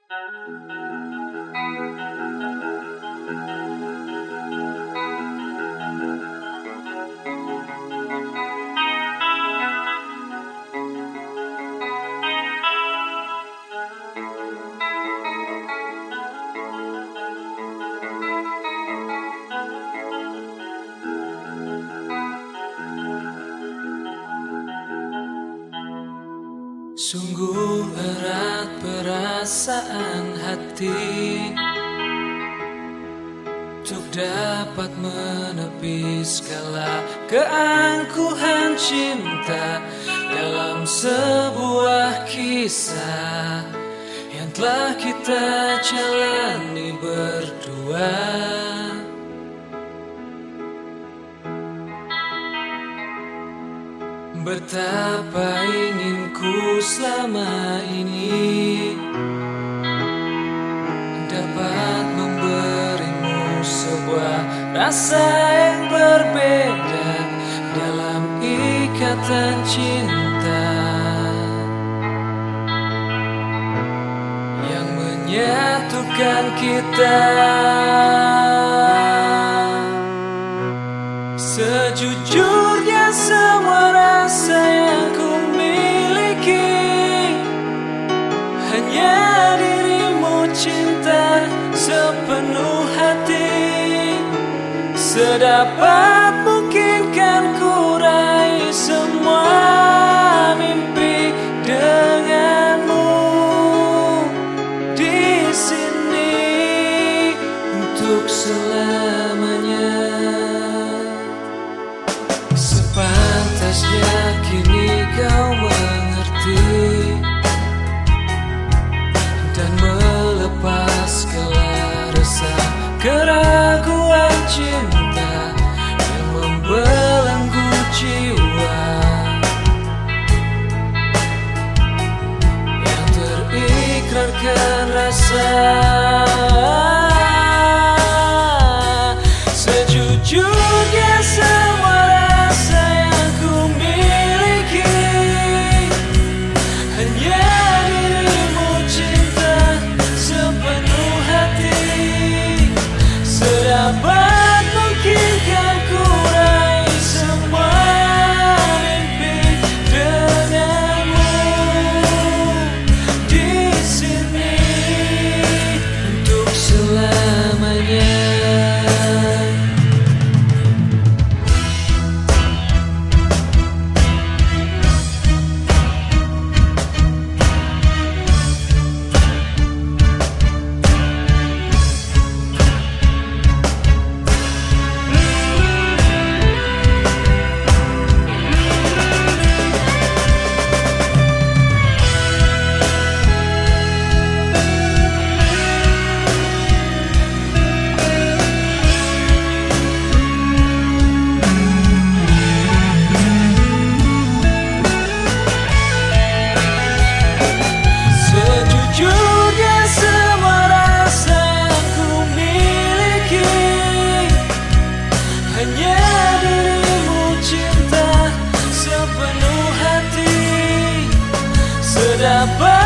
Sungguh erat perasaan hati untuk dapat menepis segala keangkuhan cinta dalam sebuah kisah yang telah kita jalani berdua. Betapa inginku selama ini dapat memberimu sebuah rasa yang berbeda dalam ikatan cinta yang menyatukan kita. Sejujurnya semua rasa yang ku miliki hanya dirimu cinta sepenuh hati. Sedapat mungkin kan ku raih semua mimpi denganmu di sini untuk selamanya. Sepantasnya kini kau mengerti dan melepas segala resah keraguan cinta yang membelenggu jiwa, yang terikrarkan rasa. Sejujurnya semua rasa yang ku miliki hanya dirimu cinta sepenuh hati. Sedapat mungkin kan ku raih semua mimpi denganmu di sini untuk selamanya. Dapat